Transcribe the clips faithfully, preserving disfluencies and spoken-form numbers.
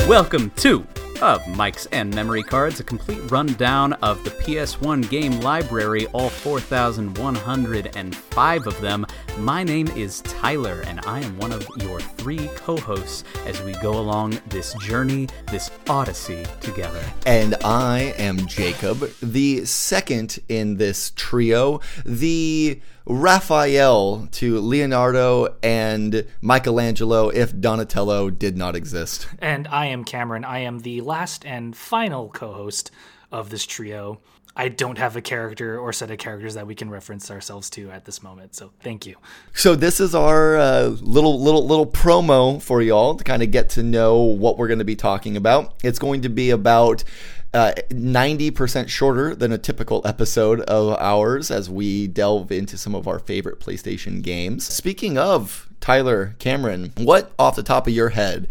Welcome to Of Mics and Memory Cards, a complete rundown of the P S one game library, all four thousand one hundred five of them. My name is Tyler, and I am one of your three co-hosts as we go along this journey, this odyssey together. And I am Jacob, the second in this trio, the Raphael to Leonardo and Michelangelo if Donatello did not exist. And I am Cameron. I am the last and final co-host of this trio. I don't have a character or set of characters that we can reference ourselves to at this moment, so thank you. So this is our uh, little little little promo for y'all to kind of get to know what we're going to be talking about. It's going to be about Uh, ninety percent shorter than a typical episode of ours as we delve into some of our favorite PlayStation games. Speaking of, Tyler, Cameron, what off the top of your head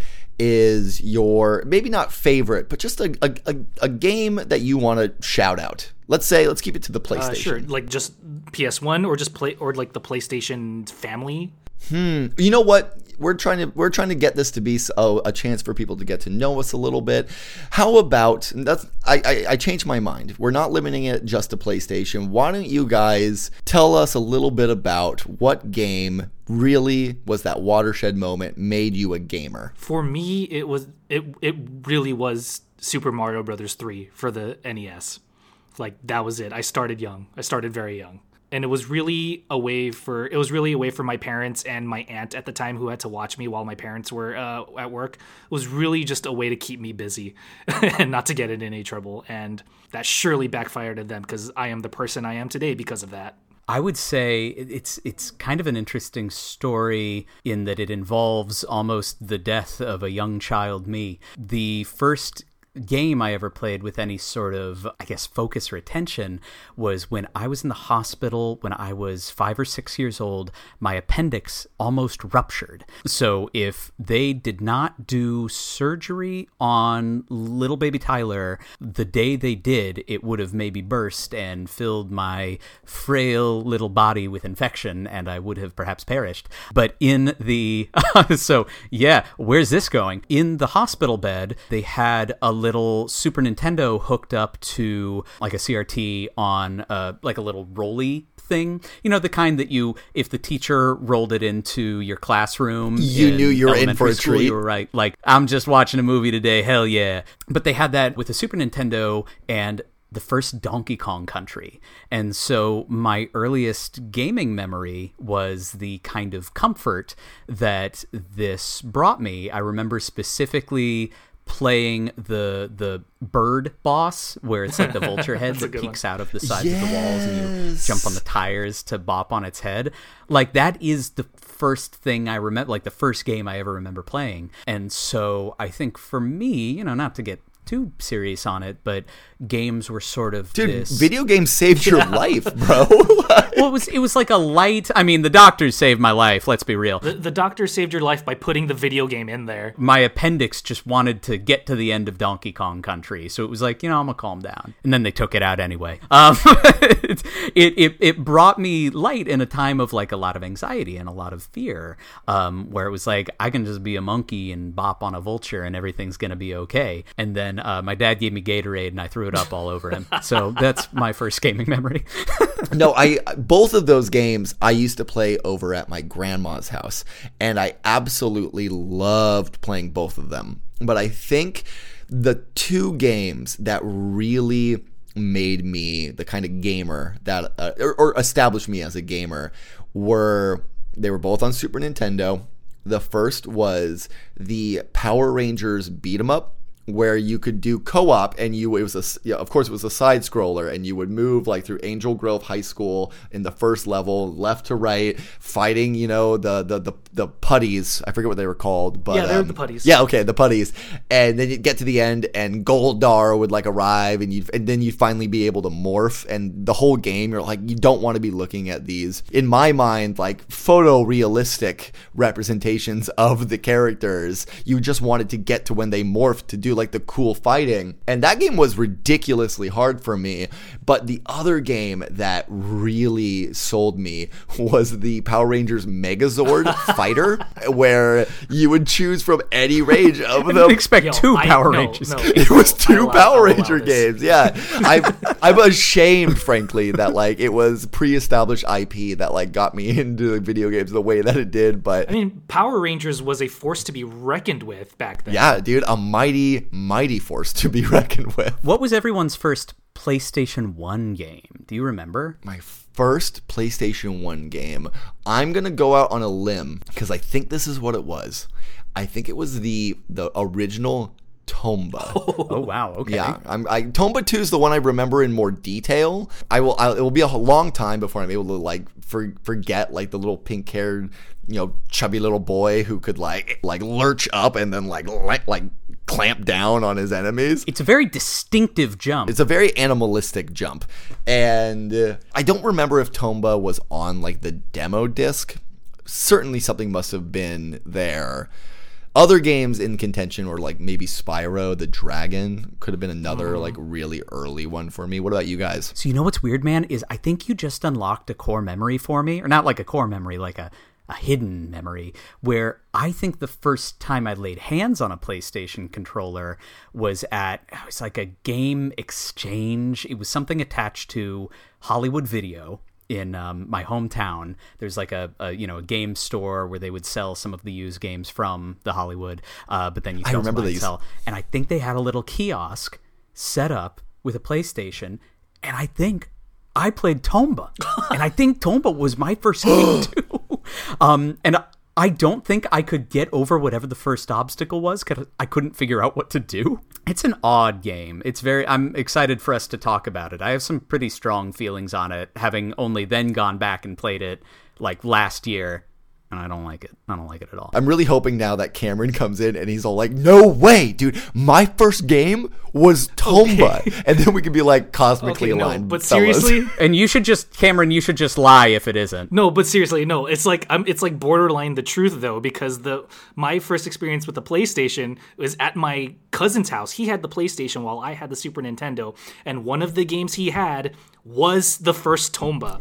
is your, maybe not favorite, but just a, a, a, a game that you want to shout out? Let's say, let's keep it to the PlayStation. Uh, sure, like just P S one or just play, or like the PlayStation family? Hmm. You know what? We're trying to we're trying to get this to be a, a chance for people to get to know us a little bit. How about that's I, I I changed my mind. We're not limiting it just to PlayStation. Why don't you guys tell us a little bit about what game really was that watershed moment, made you a gamer? For me, it was it it really was Super Mario Brothers three for the N E S. Like, that was it. I started young. I started very young. And it was really a way for it was really a way for my parents and my aunt at the time, who had to watch me while my parents were uh, at work. It was really just a way to keep me busy and not to get in any trouble. And that surely backfired at them, because I am the person I am today because of that. I would say it's it's kind of an interesting story in that it involves almost the death of a young child me. The first game I ever played with any sort of, I guess, focus or attention was when I was in the hospital when I was five or six years old. My appendix almost ruptured. So if they did not do surgery on little baby Tyler the day they did, it would have maybe burst and filled my frail little body with infection, and I would have perhaps perished. But in the so yeah, where's this going? In the hospital bed, they had a little little Super Nintendo hooked up to like a C R T on uh, like a little rolly thing. You know, the kind that you, if the teacher rolled it into your classroom, you knew you were in for a school, treat. You were right. Like, I'm just watching a movie today. Hell yeah. But they had that with the Super Nintendo and the first Donkey Kong Country. And so my earliest gaming memory was the kind of comfort that this brought me. I remember specifically playing the the bird boss, where it's like the vulture head that peeks one. out of the sides yes. of the walls, and you jump on the tires to bop on its head. Like, that is the first thing I remember, like the first game I ever remember playing. And so I think for me, you know, not to get too serious on it, but games were sort of Dude, this... video games saved your yeah. life, bro. Well, it was, it was like a light... I mean, the doctors saved my life, let's be real. The, the doctor saved your life by putting the video game in there. My appendix just wanted to get to the end of Donkey Kong Country, so it was like, you know, I'm gonna calm down. And then they took it out anyway. Um, it, it, it brought me light in a time of, like, a lot of anxiety and a lot of fear, um, where it was like, I can just be a monkey and bop on a vulture and everything's gonna be okay. And then Uh, my dad gave me Gatorade and I threw it up all over him. So that's my first gaming memory. No, I both of those games I used to play over at my grandma's house, and I absolutely loved playing both of them. But I think the two games that really made me the kind of gamer that uh, or, or established me as a gamer were they were both on Super Nintendo. The first was the Power Rangers beat 'em up, where you could do co-op, and you it was a yeah, of course it was a side scroller, and you would move like through Angel Grove High School in the first level, left to right, fighting you know the the the, the putties. I forget what they were called, but yeah, they were um, the putties. Yeah, okay, the putties, and then you'd get to the end, and Goldar would like arrive, and you and then you'd finally be able to morph, and the whole game you're like you don't want to be looking at these, in my mind, like photorealistic representations of the characters. You just wanted to get to when they morphed to do like the cool fighting, and that game was ridiculously hard for me. But the other game that really sold me was the Power Rangers Megazord fight fighter where you would choose from any range of I them. didn't expect Yo, two I- Power no, Rangers. no. It was I'll two allow- Power I'll allow Ranger this. games. Yeah, I'm I'm ashamed, frankly, that like it was pre-established I P that like got me into video games the way that it did. But I mean, Power Rangers was a force to be reckoned with back then. yeah, dude, a mighty, mighty force to be reckoned with. What was everyone's first PlayStation one game? Do you remember? My first PlayStation one game. I'm gonna go out on a limb because I think this is what it was. I think it was the the original Tomba. Oh wow, okay. Yeah, I'm, I, Tomba two is the one I remember in more detail. I will. I'll, it will be a long time before I'm able to like for, forget like the little pink-haired, you know, chubby little boy who could like like lurch up and then like like, like clamp down on his enemies. It's a very distinctive jump. It's a very animalistic jump, and uh, I don't remember if Tomba was on like the demo disc. Certainly, something must have been there. Other games in contention were like maybe Spyro the Dragon could have been another Mm. like really early one for me. What about you guys? So you know what's weird, man, is I think you just unlocked a core memory for me, or not like a core memory, like a, a hidden memory, where I think the first time I laid hands on a PlayStation controller was at, it was like a game exchange. It was something attached to Hollywood Video in um, my hometown. There's like a, a you know a game store where they would sell some of the used games from the Hollywood, uh, but then you could I also remember buy and these. sell. And I think they had a little kiosk set up with a PlayStation, and I think I played Tomba, and I think Tomba was my first game too. Um, and I don't think I could get over whatever the first obstacle was because I couldn't figure out what to do. It's an odd game. It's very. I'm excited for us to talk about it. I have some pretty strong feelings on it, having only then gone back and played it like last year. And I don't like it. I don't like it at all. I'm really hoping now that Cameron comes in and he's all like, "No way, dude! My first game was Tomba," Okay. and then we could be like cosmically Okay, no, aligned. but fellas. seriously, And you should just, Cameron, you should just lie if it isn't. no, but seriously, no. It's like I'm. It's like borderline the truth though, because the my first experience with the PlayStation was at my cousin's house. He had the PlayStation while I had the Super Nintendo, and one of the games he had was the first Tomba.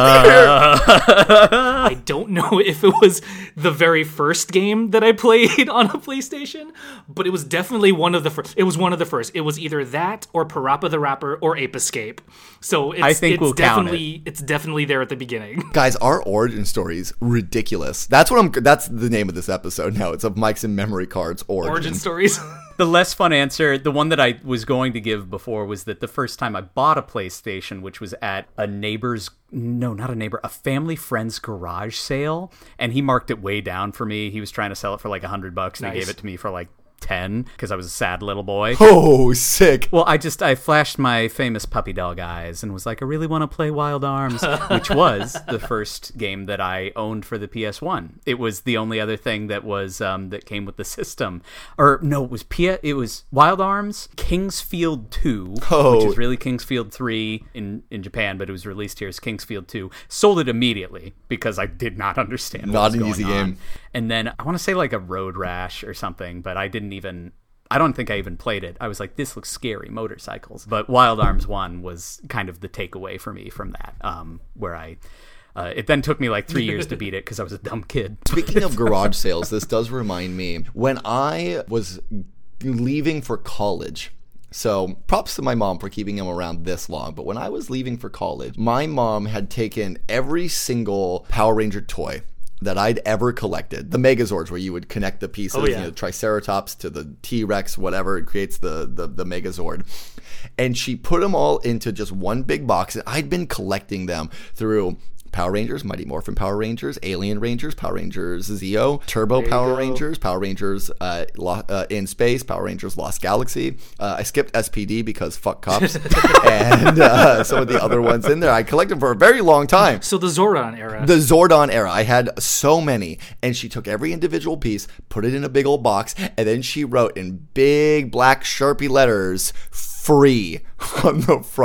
I don't know if it was the very first game that I played on a PlayStation, but it was definitely one of the first. It was one of the first. It was either that or Parappa the Rapper or Ape Escape. So it's, I think it's we'll count definitely it's definitely there at the beginning. Guys, our origin story's ridiculous. That's what I'm. That's the name of this episode now. It's of Mike's and Memory Cards origin. Origin stories. The less fun answer, the one that I was going to give before, was that the first time I bought a PlayStation, which was at a neighbor's, no, not a neighbor, a family friend's garage sale, and he marked it way down for me. He was trying to sell it for like a hundred bucks, and Nice. he gave it to me for like ten because I was a sad little boy. Oh, sick. Well, I just, I flashed my famous puppy dog eyes and was like, I really want to play Wild Arms, which was the first game that I owned for the P S one. It was the only other thing that was, um, that came with the system. Or, no, it was P- it was Wild Arms, Kingsfield two, Oh. which is really Kingsfield three in, in Japan, but it was released here as Kingsfield two. Sold it immediately because I did not understand what Not was an going easy on. game. And then I want to say like a Road Rash or something, but I didn't even, I don't think I even played it. I was like, this looks scary, motorcycles. But Wild Arms one was kind of the takeaway for me from that, um, where I, uh, it then took me like three years to beat it because I was a dumb kid. Speaking of garage sales, this does remind me when I was leaving for college. So props to my mom for keeping him around this long. But when I was leaving for college, my mom had taken every single Power Ranger toy that I'd ever collected. The Megazords, where you would connect the pieces, Oh, yeah. you know, Triceratops to the T-Rex, whatever, it creates the, the, the Megazord. And she put them all into just one big box. And I'd been collecting them through Power Rangers, Mighty Morphin Power Rangers, Alien Rangers, Power Rangers Zeo, Turbo Power go. Rangers, Power Rangers uh, Lo- uh, in Space, Power Rangers Lost Galaxy. Uh, I skipped S P D because fuck cops. And uh, some of the other ones in there. I collected them for a very long time. So the Zordon era. The Zordon era. I had so many. And she took every individual piece, put it in a big old box, and then she wrote in big black Sharpie letters, free on the front.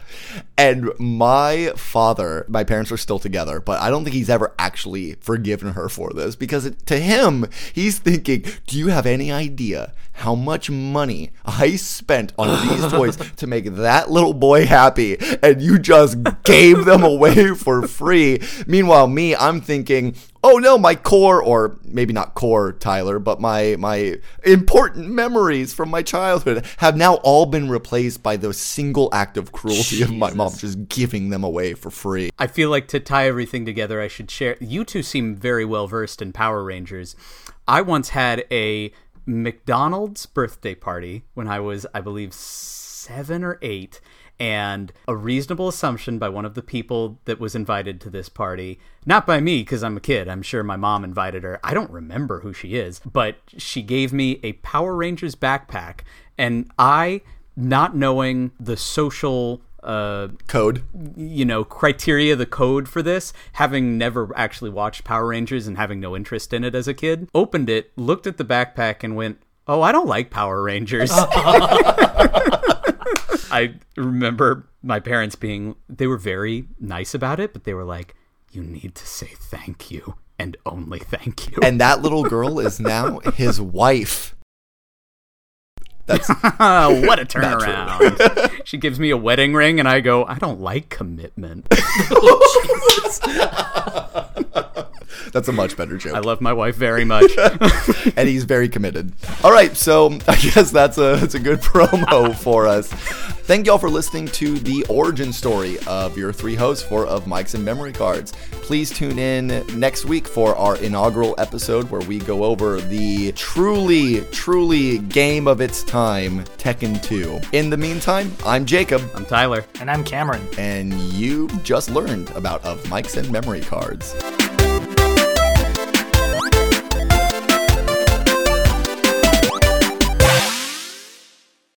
And my father, my parents are still together, but I don't think he's ever actually forgiven her for this, because it, to him, he's thinking, do you have any idea how much money I spent on these toys to make that little boy happy, and you just gave them away for free? Meanwhile, me, I'm thinking, oh no, my core, or maybe not core, Tyler, but my my important memories from my childhood have now all been replaced by the single act of cruelty Jesus. of my mom just giving them away for free. I feel like to tie everything together, I should share. You two seem very well versed in Power Rangers. I once had a McDonald's birthday party when I was, I believe, seven or eight. And a reasonable assumption by one of the people that was invited to this party, not by me because I'm a kid, I'm sure my mom invited her. I don't remember who she is, but she gave me a Power Rangers backpack. And I, not knowing the social uh, code, you know, criteria, the code for this, having never actually watched Power Rangers and having no interest in it as a kid, opened it, looked at the backpack and went, oh, I don't like Power Rangers. I remember my parents being, they were very nice about it, but they were like, you need to say thank you and only thank you. And that little girl is now his wife. That's what a turnaround. She gives me a wedding ring and I go, I don't like commitment. Oh, Jesus. That's a much better joke. I love my wife very much. And he's very committed. All right, so I guess that's a, that's a good promo for us. Thank y'all for listening to the origin story of your three hosts for Of Mics and Memory Cards. Please tune in next week for our inaugural episode where we go over the truly, truly game of its time, Tekken two. In the meantime, I'm Jacob. I'm Tyler. And I'm Cameron. And you just learned about Of Mics and Memory Cards.